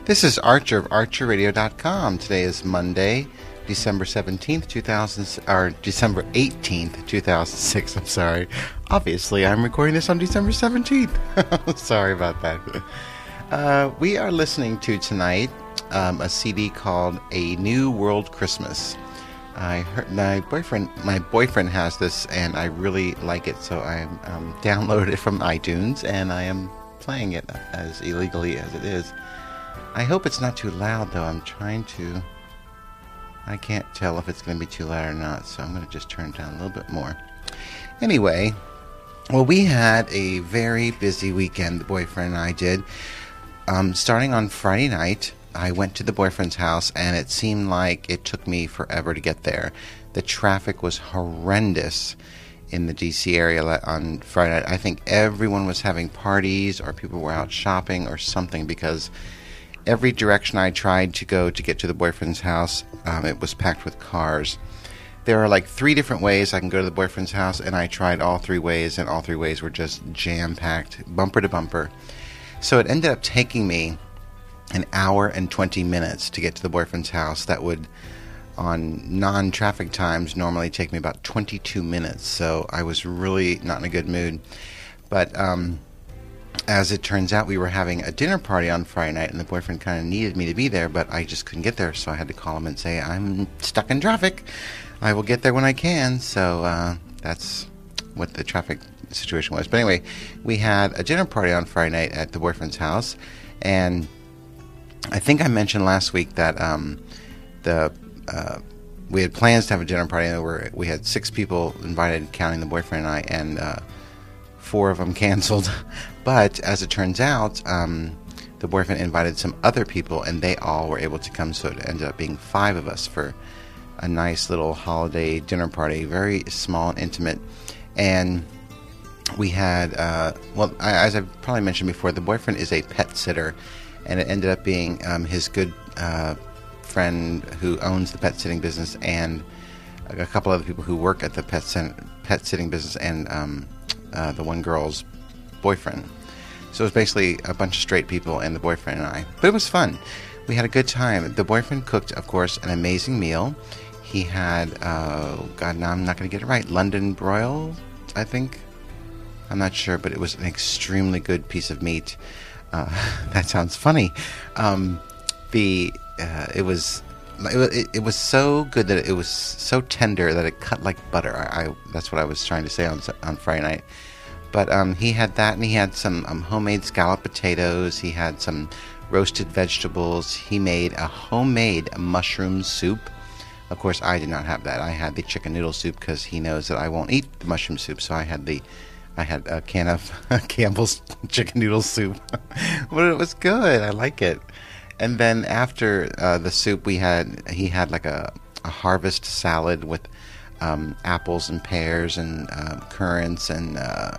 This is Archer of ArcherRadio.com. Today is Monday, December 17th, December 18th, 2006. I'm sorry. Obviously, I'm recording this on December 17th. Sorry about that. We are listening to tonight a CD called A New World Christmas. I heard my boyfriend has this, and I really like it, so I downloaded it from iTunes, and I am playing it as illegally as it is. I hope it's not too loud, though. I can't tell if it's going to be too loud or not, so I'm going to just turn it down a little bit more. Anyway, well, we had a very busy weekend, the boyfriend and I did. Starting on Friday night, I went to the boyfriend's house, and it seemed like it took me forever to get there. The traffic was horrendous in the D.C. area on Friday night. I think everyone was having parties, or people were out shopping or something, because every direction I tried to go to get to the boyfriend's house, it was packed with cars. There are like 3 different ways I can go to the boyfriend's house, and I tried all 3 ways, and all 3 ways were just jam-packed, bumper to bumper. So it ended up taking me an hour and 20 minutes to get to the boyfriend's house. That would, on non-traffic times, normally take me about 22 minutes. So I was really not in a good mood. But as it turns out, we were having a dinner party on Friday night, and the boyfriend kind of needed me to be there, but I just couldn't get there. So I had to call him and say, I'm stuck in traffic. I will get there when I can. So that's what the traffic situation was. But anyway, we had a dinner party on Friday night at the boyfriend's house, and I think I mentioned last week that we had plans to have a dinner party, and we had 6 people invited, counting the boyfriend and I, and 4 of them canceled. But as it turns out, the boyfriend invited some other people, and they all were able to come, so it ended up being 5 of us for a nice little holiday dinner party, very small and intimate. And we had, as I've probably mentioned before, the boyfriend is a pet sitter, and it ended up being his good friend who owns the pet sitting business, and a couple other people who work at the pet sitting business, and the one girl's boyfriend. So it was basically a bunch of straight people and the boyfriend and I. But it was fun. We had a good time. The boyfriend cooked, of course, an amazing meal. He had, now I'm not going to get it right, London broil, I think. I'm not sure, but it was an extremely good piece of meat. That sounds funny. It was so good that it was so tender that it cut like butter. That's what I was trying to say on Friday night. But he had that, and he had some homemade scalloped potatoes. He had some roasted vegetables. He made a homemade mushroom soup. Of course, I did not have that. I had the chicken noodle soup because he knows that I won't eat the mushroom soup. So I had a can of Campbell's chicken noodle soup. But it was good. I like it. And then after the soup, he had like a harvest salad with apples and pears and currants and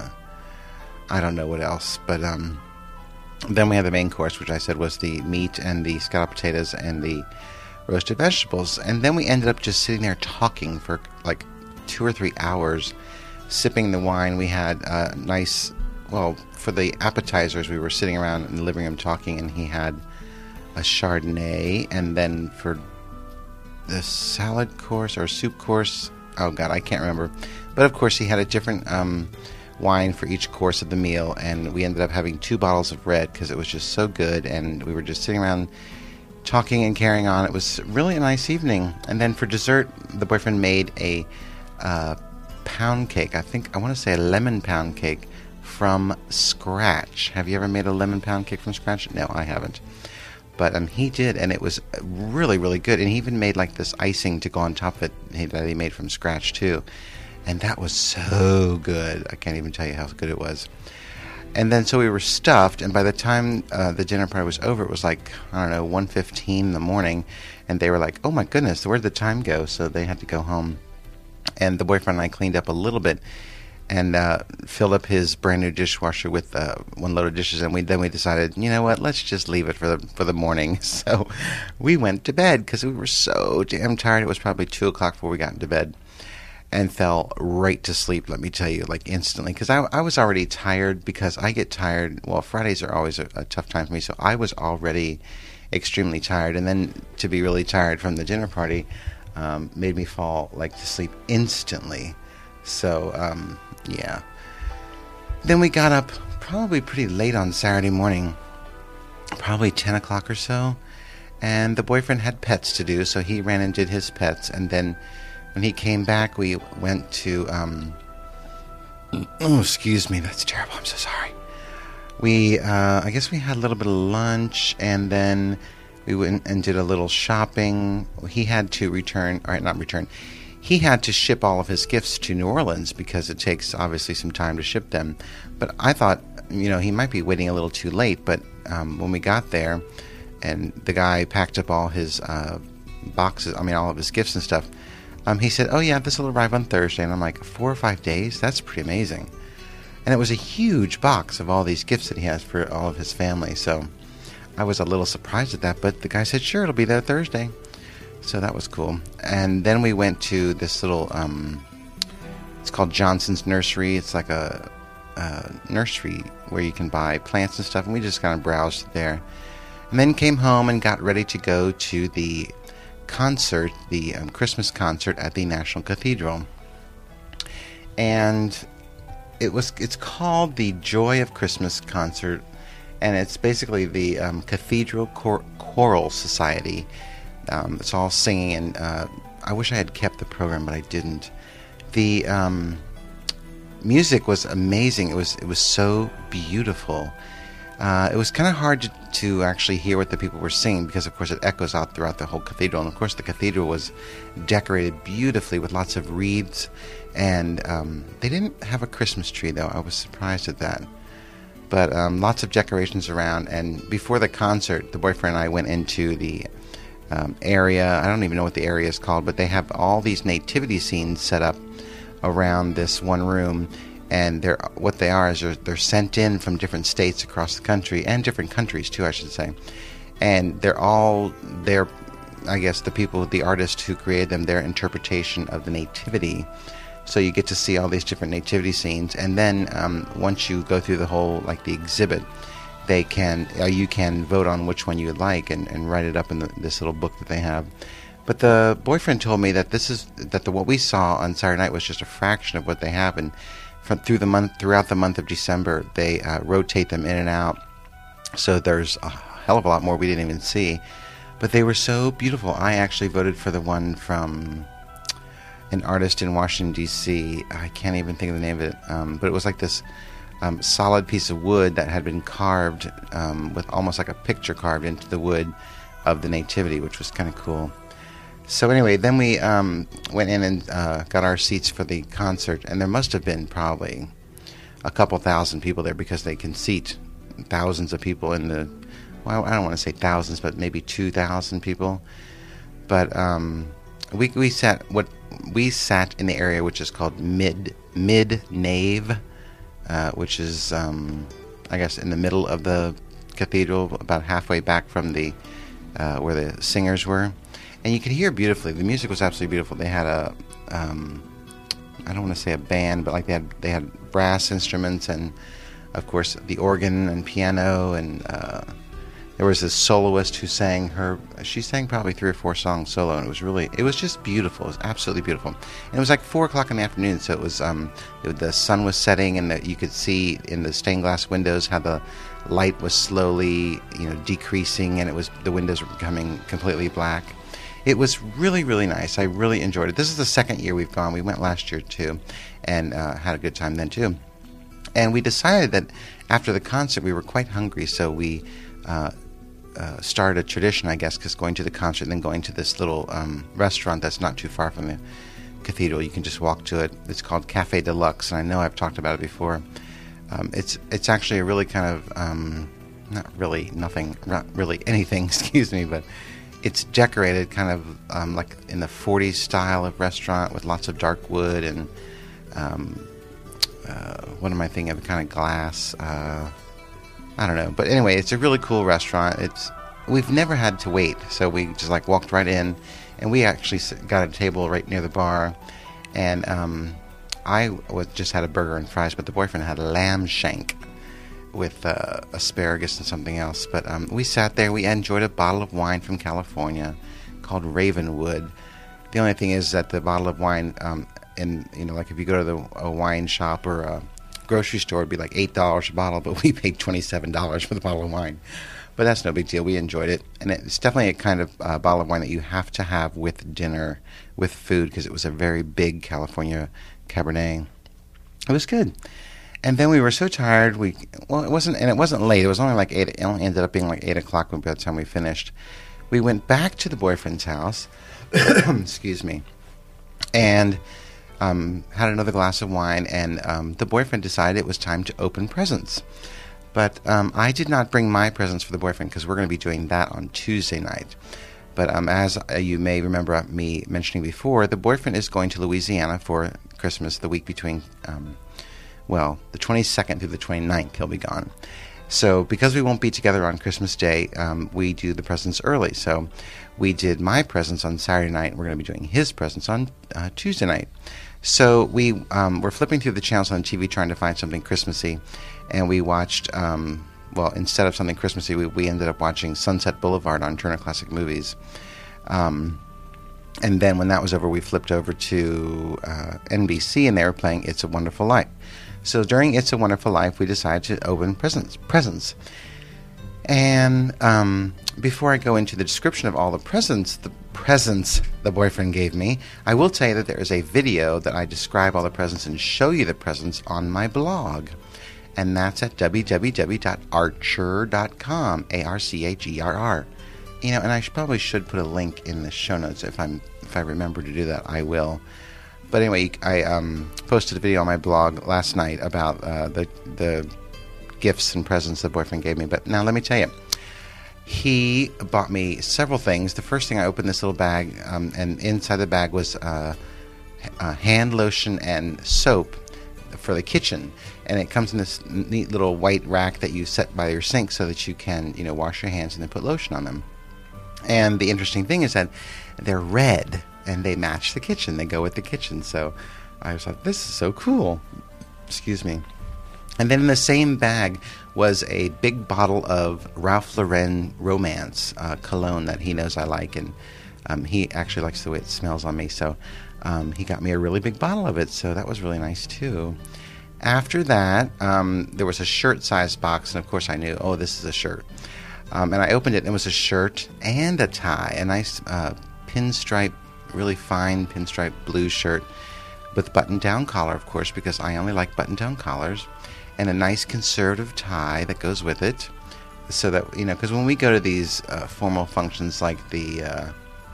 I don't know what else. But then we had the main course, which I said was the meat and the scalloped potatoes and the roasted vegetables. And then we ended up just sitting there talking for like 2 or 3 hours, sipping the wine. We had for the appetizers, we were sitting around in the living room talking, and he had a Chardonnay, and then for the salad course or soup course, oh God, I can't remember. But of course, he had a different wine for each course of the meal, and we ended up having 2 bottles of red because it was just so good, and we were just sitting around talking and carrying on. It was really a nice evening. And then for dessert, the boyfriend made a pound cake. I want to say a lemon pound cake from scratch. Have you ever made a lemon pound cake from scratch? No, I haven't. But he did, and it was really, really good. And he even made like this icing to go on top of it that he made from scratch too. And that was so good. I can't even tell you how good it was. And then so we were stuffed, and by the time the dinner party was over, it was like, 1:15 in the morning. And they were like, oh my goodness, where'd the time go? So they had to go home. And the boyfriend and I cleaned up a little bit and filled up his brand new dishwasher with 1 load of dishes, and then we decided, you know what, let's just leave it for the morning. So we went to bed because we were so damn tired. It was probably 2 o'clock before we got into bed, and fell right to sleep, let me tell you, like instantly, because I was already tired, because I get tired. Well, Fridays are always a tough time for me, so I was already extremely tired. And then to be really tired from the dinner party made me fall to sleep instantly. So, yeah. Then we got up probably pretty late on Saturday morning, probably 10 o'clock or so. And the boyfriend had pets to do, so he ran and did his pets. And then when he came back, we went to... oh, excuse me, that's terrible. I'm so sorry. I guess we had a little bit of lunch, and then we went and did a little shopping. He had to he had to ship all of his gifts to New Orleans because it takes, obviously, some time to ship them. But I thought, he might be waiting a little too late. But when we got there, and the guy packed up all his boxes, all of his gifts and stuff, he said, oh, yeah, this will arrive on Thursday. And I'm like, 4 or 5 days? That's pretty amazing. And it was a huge box of all these gifts that he has for all of his family. So I was a little surprised at that. But the guy said, sure, it'll be there Thursday. So that was cool. And then we went to this little, it's called Johnson's Nursery. It's like a nursery where you can buy plants and stuff. And we just kind of browsed there. And then came home and got ready to go to the concert, the Christmas concert at the National Cathedral. And it's called the Joy of Christmas Concert. And it's basically the Cathedral Choral Society. It's all singing, and I wish I had kept the program, but I didn't. The music was amazing. It was so beautiful. It was kind of hard to actually hear what the people were singing because, of course, it echoes out throughout the whole cathedral. And, of course, the cathedral was decorated beautifully with lots of wreaths. And they didn't have a Christmas tree, though. I was surprised at that. But lots of decorations around. And before the concert, the boyfriend and I went into the area. I don't even know what the area is called, but they have all these nativity scenes set up around this one room. And they're sent in from different states across the country, and different countries too, I should say. And they're I guess the artists who created them, their interpretation of the nativity. So you get to see all these different nativity scenes, and then once you go through the whole the exhibit, you can vote on which one you would like and write it up in this little book that they have. But the boyfriend told me that what we saw on Saturday night was just a fraction of what they have, and throughout the month of December, they rotate them in and out. So there's a hell of a lot more we didn't even see. But they were so beautiful. I actually voted for the one from an artist in Washington, D.C. I can't even think of the name of it. But it was like this solid piece of wood that had been carved with almost like a picture carved into the wood of the nativity, which was kind of cool. So anyway, then we went in and got our seats for the concert, and there must have been probably a couple thousand people there because they can seat thousands of people I don't want to say thousands, but maybe 2,000 people. But we sat in the area which is called mid nave, which is I guess in the middle of the cathedral, about halfway back from the where the singers were. And you could hear beautifully. The music was absolutely beautiful. They had I don't want to say a band, but they had brass instruments and, of course, the organ and piano. And there was this soloist who she sang probably 3 or 4 songs solo, and it was just beautiful. It was absolutely beautiful. And it was like 4 o'clock in the afternoon, so it was the sun was setting, and you could see in the stained glass windows how the light was slowly decreasing, and the windows were becoming completely black. It was really, really nice. I really enjoyed it. This is the second year we've gone. We went last year, too, and had a good time then, too. And we decided that after the concert, we were quite hungry, so we started a tradition, I guess, because going to the concert and then going to this little restaurant that's not too far from the cathedral. You can just walk to it. It's called Cafe Deluxe, and I know I've talked about it before. It's actually a really kind of, not really anything, excuse me, but it's decorated kind of like in the 40s style of restaurant with lots of dark wood and what am I thinking of? Kind of glass. I don't know. But anyway, it's a really cool restaurant. We've never had to wait, so we just walked right in, and we actually got a table right near the bar. And I just had a burger and fries, but the boyfriend had a lamb shank, asparagus and something else. But we sat there. We enjoyed a bottle of wine from California called Ravenwood. The only thing is that the bottle of wine, like if you go to a wine shop or a grocery store, it'd be like $8 a bottle, but we paid $27 for the bottle of wine. But that's no big deal. We enjoyed it. And it's definitely a kind of bottle of wine that you have to have with dinner, with food, because it was a very big California Cabernet. It was good. And then we were so tired. It wasn't late. It was only like 8. It only ended up being like 8 o'clock by the time we finished. We went back to the boyfriend's house. Excuse me. And had another glass of wine. And the boyfriend decided it was time to open presents. But I did not bring my presents for the boyfriend because we're going to be doing that on Tuesday night. But as you may remember me mentioning before, the boyfriend is going to Louisiana for Christmas the week between, the 22nd through the 29th. He'll be gone. So because we won't be together on Christmas Day, we do the presents early. So we did my presents on Saturday night. We're going to be doing his presents on Tuesday night. So we were flipping through the channels on TV trying to find something Christmassy. And we watched, instead of something Christmassy, we ended up watching Sunset Boulevard on Turner Classic Movies. And then when that was over, we flipped over to NBC, and they were playing It's a Wonderful Life. So during It's a Wonderful Life, we decided to open presents. And before I go into the description of all the presents the boyfriend gave me, I will tell you that there is a video that I describe all the presents and show you the presents on my blog. And that's at www.archerr.com, ARCHERR. And I probably should put a link in the show notes. If I remember to do that, I will. But anyway, I posted a video on my blog last night about the gifts and presents the boyfriend gave me. But now let me tell you, he bought me several things. The first thing, I opened this little bag, and inside the bag was hand lotion and soap for the kitchen. And it comes in this neat little white rack that you set by your sink so that you can, wash your hands and then put lotion on them. And the interesting thing is that they're red and they match the kitchen. They go with the kitchen. So I was like, this is so cool. Excuse me. And then in the same bag was a big bottle of Ralph Lauren Romance cologne that he knows I like. And he actually likes the way it smells on me. So he got me a really big bottle of it. So that was really nice too. After that, there was a shirt-sized box, and of course I knew, this is a shirt. And I opened it, and it was a shirt and a tie, a nice pinstripe, really fine pinstripe blue shirt with button-down collar, of course, because I only like button-down collars, and a nice conservative tie that goes with it, so that, because when we go to these formal functions like the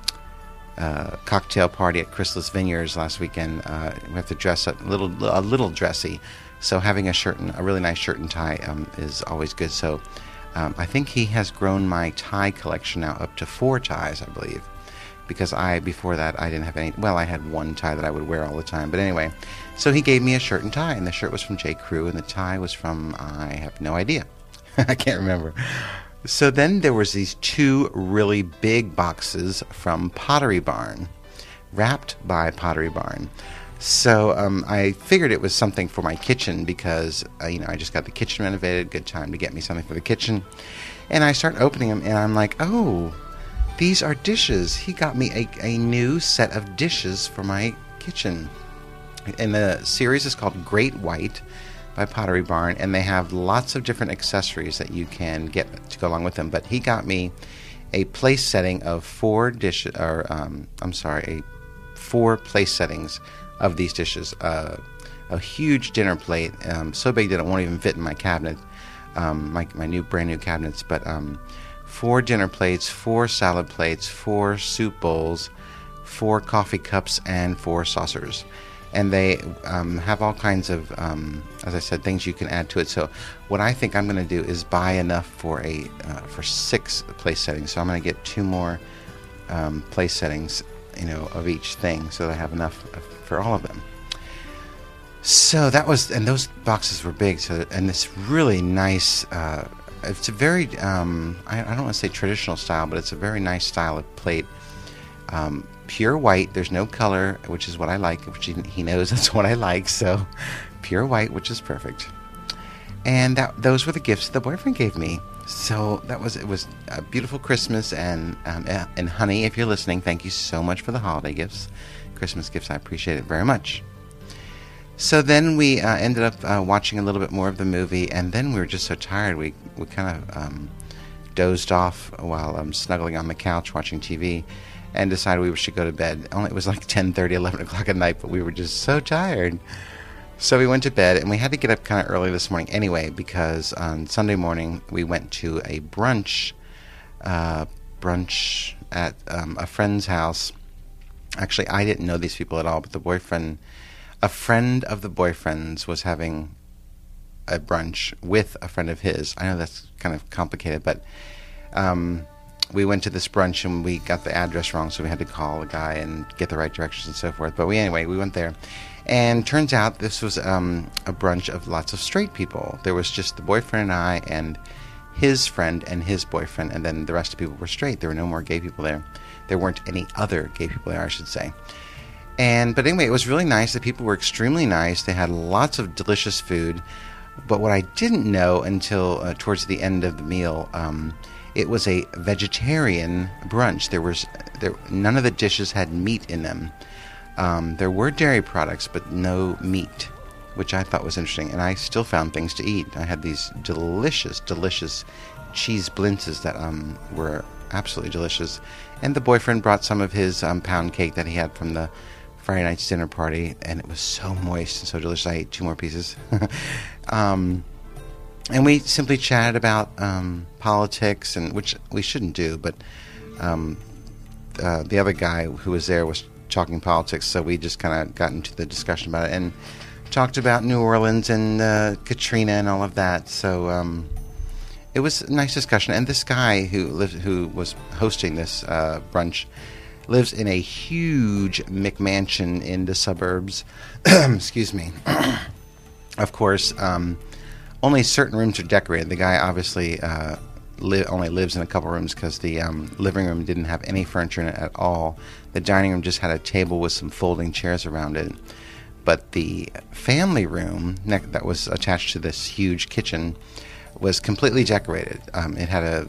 cocktail party at Chrysalis Vineyards last weekend, we have to dress up a little dressy. So having a really nice shirt and tie is always good. So I think he has grown my tie collection now up to 4 ties, I believe, because before that I didn't have any. Well, I had one tie that I would wear all the time, but anyway. So he gave me a shirt and tie, and the shirt was from J. Crew, and the tie was from, I have no idea. I can't remember. So then there was these 2 really big boxes from Pottery Barn, wrapped by Pottery Barn. So I figured it was something for my kitchen because, I just got the kitchen renovated. Good time to get me something for the kitchen. And I start opening them, and I'm like, oh, these are dishes. He got me a new set of dishes for my kitchen. And the series is called Great White by Pottery Barn, and they have lots of different accessories that you can get to go along with them. But he got me a place setting of 4 place settings of these dishes. A huge dinner plate, so big that it won't even fit in my cabinet, my brand new cabinets. But 4 dinner plates, 4 salad plates, 4 soup bowls, 4 coffee cups, and 4 saucers. And they have all kinds of, as I said, things you can add to it. So what I think I'm going to do is buy enough for 6 place settings. So I'm going to get 2 more place settings, of each thing, so that I have enough for all of them. So that was, and those boxes were big. So, and this really nice, it's a very, I don't want to say traditional style, but it's a very nice style of plate. Pure white, there's no color, which is what I like, which he knows that's what I like, so pure white, which is perfect. And those were the gifts the boyfriend gave me. So it was a beautiful Christmas, and honey, if you're listening, thank you so much for the holiday gifts, Christmas gifts. I appreciate it very much. So then we ended up watching a little bit more of the movie, and then we were just so tired we kind of dozed off while snuggling on the couch watching TV, and decided we should go to bed. It was like 10:30, 11 o'clock at night, but we were just so tired. So we went to bed, and we had to get up kind of early this morning anyway, because on Sunday morning we went to a brunch at a friend's house. Actually, I didn't know these people at all, but a friend of the boyfriend's was having a brunch with a friend of his. I know that's kind of complicated, but we went to this brunch, and we got the address wrong, so we had to call the guy and get the right directions and so forth. But we went there. And turns out this was a brunch of lots of straight people. There was just the boyfriend and I and his friend and his boyfriend, and then the rest of the people were straight. There were no more gay people there. There weren't any other gay people there, I should say. But anyway, it was really nice. The people were extremely nice. They had lots of delicious food. But what I didn't know until towards the end of the meal, it was a vegetarian brunch. None of the dishes had meat in them. There were dairy products, but no meat, which I thought was interesting. And I still found things to eat. I had these delicious, delicious cheese blintzes that were absolutely delicious. And the boyfriend brought some of his pound cake that he had from the Friday night's dinner party, and it was so moist and so delicious. I ate 2 more pieces. And we simply chatted about politics, and which we shouldn't do, but the other guy who was there was talking politics, so we just kind of got into the discussion about it and talked about New Orleans and Katrina and all of that. So it was a nice discussion. And this guy who was hosting this brunch lives in a huge McMansion in the suburbs. Excuse me. Of course, only certain rooms are decorated. The guy obviously only lives in a couple rooms because the living room didn't have any furniture in it at all. The dining room just had a table with some folding chairs around it. But the family room that was attached to this huge kitchen was completely decorated. It had a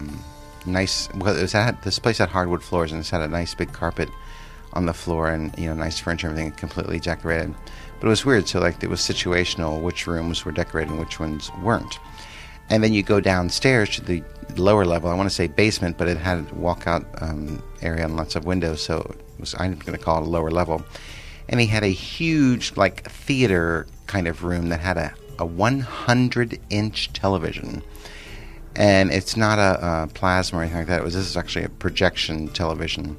this place had hardwood floors, and it had a nice big carpet on the floor, and nice furniture, everything completely decorated. But it was weird. So it was situational, which rooms were decorated and which ones weren't. And then you go downstairs to the lower level. I want to say basement, but it had a walkout area and lots of windows, so I'm going to call it a lower level. And he had a huge, theater kind of room that had a 100-inch television. And it's not a plasma or anything like that. This is actually a projection television.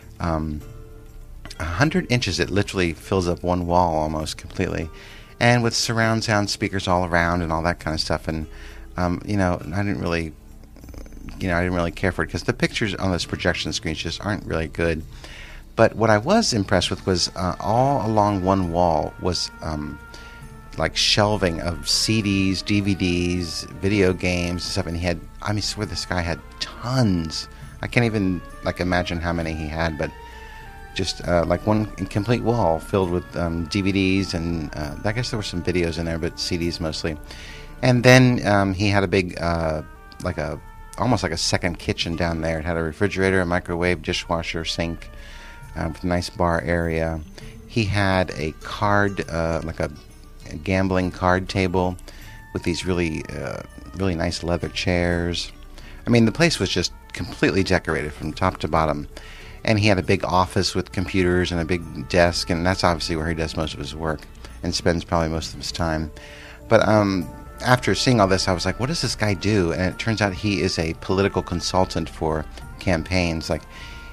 100 inches, it literally fills up one wall almost completely. And with surround sound speakers all around and all that kind of stuff. And I didn't really care for it because the pictures on those projection screens just aren't really good. But what I was impressed with was all along one wall was shelving of CDs, DVDs, video games, and stuff. And I swear this guy had tons. I can't even imagine how many he had, but just one complete wall filled with DVDs, and I guess there were some videos in there, but CDs mostly. And then he had a big, almost like a second kitchen down there. It had a refrigerator, a microwave, dishwasher, sink, with a nice bar area. He had a card, a gambling card table with these really nice leather chairs. I mean, the place was just completely decorated from top to bottom. And he had a big office with computers and a big desk, and that's obviously where he does most of his work and spends probably most of his time. But after seeing all this, I was like, what does this guy do? And it turns out he is a political consultant for campaigns. I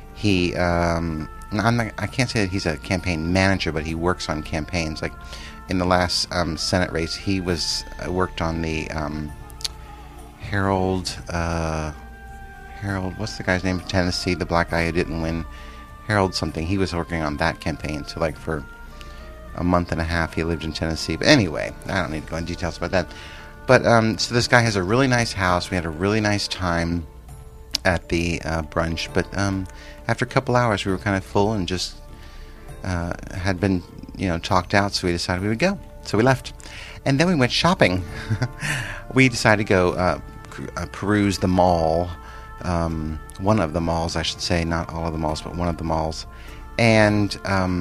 can't say that he's a campaign manager, but he works on campaigns. In the last Senate race, he worked on the Harold, what's the guy's name in Tennessee, the black guy who didn't win, Harold something. He was working on that campaign. So for a month and a half, he lived in Tennessee. But anyway, I don't need to go into details about that. But so this guy has a really nice house. We had a really nice time at the brunch. But after a couple hours, we were kind of full and just had been talked out, so we decided we would go. So we left. And then we went shopping. We decided to go peruse the mall. One of the malls, I should say. Not all of the malls, but one of the malls. And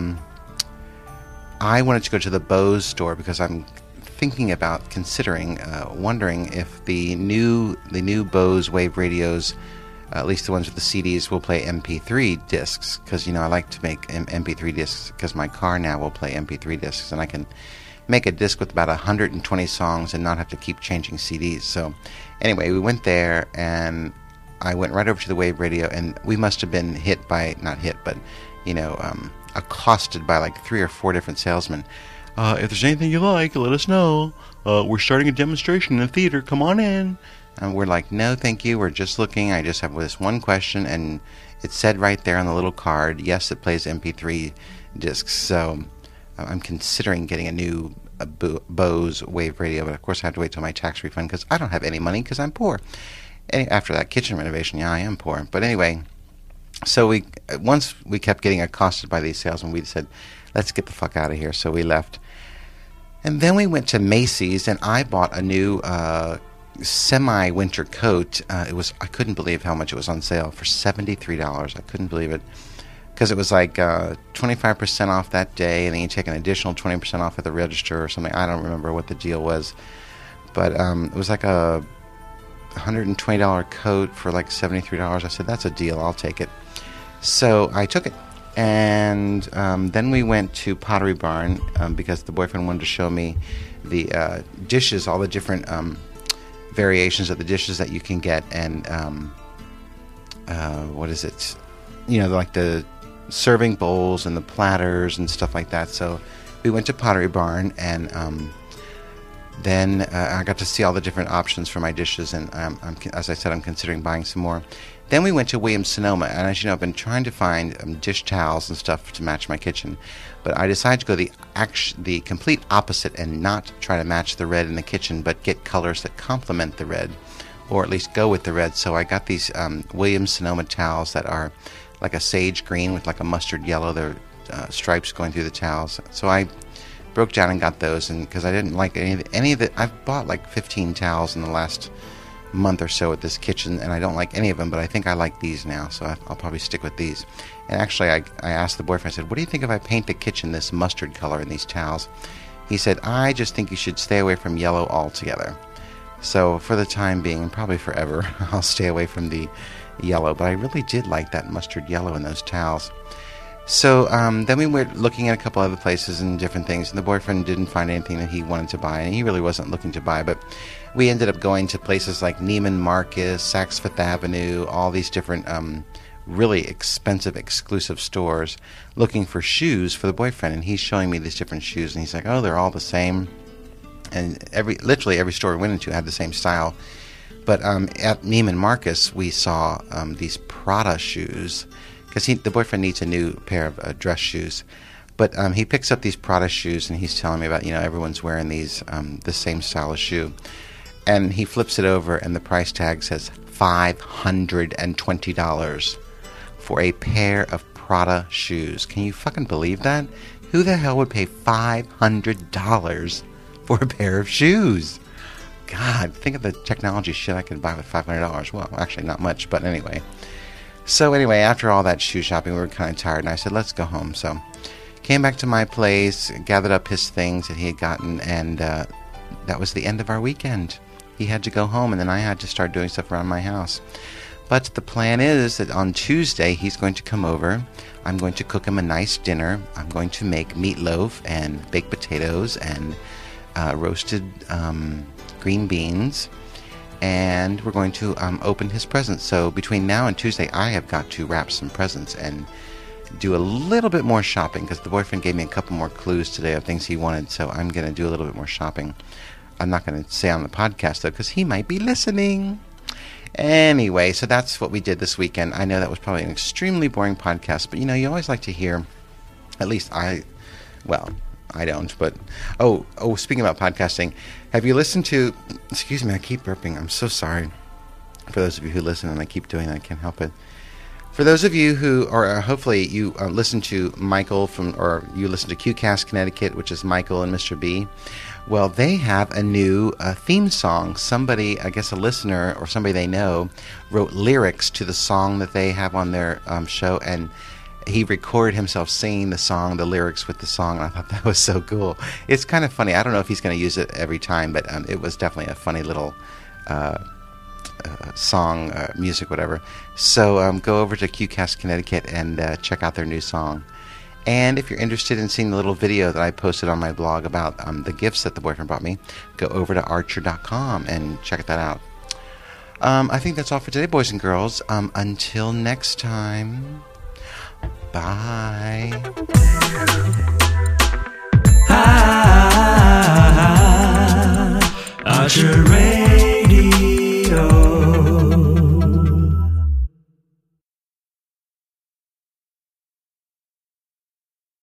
I wanted to go to the Bose store because I'm thinking about wondering if the new Bose Wave radios, at least the ones with the CDs, will play MP3 discs. Because, I like to make MP3 discs because my car now will play MP3 discs. And I can make a disc with about 120 songs and not have to keep changing CDs. So anyway, we went there and I went right over to the Wave radio, and we must have been accosted by like 3 or 4 different salesmen. If there's anything you like, let us know. We're starting a demonstration in the theater. Come on in. And we're like, no, thank you. We're just looking. I just have this one question. And it said right there on the little card, yes, it plays MP3 discs. So I'm considering getting a new Bose Wave radio. But of course, I have to wait till my tax refund because I don't have any money because I'm poor. And after that kitchen renovation, I am poor. But anyway, so once we kept getting accosted by these salesmen, we said, let's get the fuck out of here. So we left. And then we went to Macy's, and I bought a new semi-winter coat. I couldn't believe how much it was on sale for $73. I couldn't believe it. Because it was like 25% off that day, and then you take an additional 20% off at the register or something. I don't remember what the deal was. But it was like a $120 coat for like $73. I said, that's a deal. I'll take it. So I took it. And then we went to Pottery Barn because the boyfriend wanted to show me the dishes, all the different variations of the dishes that you can get. And what is it? Like the serving bowls and the platters and stuff like that. So we went to Pottery Barn, and then I got to see all the different options for my dishes. And as I said, I'm considering buying some more. Then we went to Williams-Sonoma, and as you know, I've been trying to find dish towels and stuff to match my kitchen, but I decided to go the complete opposite and not try to match the red in the kitchen, but get colors that complement the red, or at least go with the red. So I got these Williams-Sonoma towels that are like a sage green with like a mustard yellow. They're stripes going through the towels. So I broke down and got those, and because I didn't like any of it. I've bought like 15 towels in the last month or so at this kitchen, and I don't like any of them, but I think I like these now, so I'll probably stick with these. And actually, I asked the boyfriend, I said, what do you think if I paint the kitchen this mustard color in these towels? He said, I just think you should stay away from yellow altogether. So for the time being, and probably forever, I'll stay away from the yellow, but I really did like that mustard yellow in those towels. So then we were looking at a couple other places and different things, and the boyfriend didn't find anything that he wanted to buy, and he really wasn't looking to buy, but we ended up going to places like Neiman Marcus, Saks Fifth Avenue, all these different really expensive, exclusive stores looking for shoes for the boyfriend, and he's showing me these different shoes, and he's like, oh, they're all the same, and literally every store we went into had the same style. But at Neiman Marcus, we saw these Prada shoes, because the boyfriend needs a new pair of dress shoes. But he picks up these Prada shoes, and he's telling me about, everyone's wearing these, the same style of shoe. And he flips it over, and the price tag says $520 for a pair of Prada shoes. Can you fucking believe that? Who the hell would pay $500 for a pair of shoes? God, think of the technology shit I could buy with $500. Well, actually, not much, but anyway. So anyway, after all that shoe shopping, we were kind of tired, and I said, let's go home. So came back to my place, gathered up his things that he had gotten, and that was the end of our weekend. He had to go home, and then I had to start doing stuff around my house. But the plan is that on Tuesday, he's going to come over. I'm going to cook him a nice dinner. I'm going to make meatloaf and baked potatoes and roasted green beans. And we're going to open his presents. So between now and Tuesday, I have got to wrap some presents and do a little bit more shopping, because the boyfriend gave me a couple more clues today of things he wanted. So I'm going to do a little bit more shopping. I'm not going to say on the podcast, though, because he might be listening. Anyway, so that's what we did this weekend. I know that was probably an extremely boring podcast, but, you always like to hear, at least I don't, but, speaking about podcasting, have you listened to, excuse me, I keep burping, I'm so sorry for those of you who listen, and I keep doing that, I can't help it. For those of you who, or hopefully you listen to Michael or you listen to QCast Connecticut, which is Michael and Mr. B, well, they have a new theme song. Somebody, I guess a listener or somebody they know, wrote lyrics to the song that they have on their show, and he recorded himself singing the song, the lyrics with the song, and I thought that was so cool. It's kind of funny. I don't know if he's going to use it every time, but it was definitely a funny little song, music, whatever. So go over to QCast Connecticut and check out their new song. And if you're interested in seeing the little video that I posted on my blog about the gifts that the boyfriend brought me, go over to archer.com and check that out. I think that's all for today, boys and girls. Until next time, bye. Archer Radio.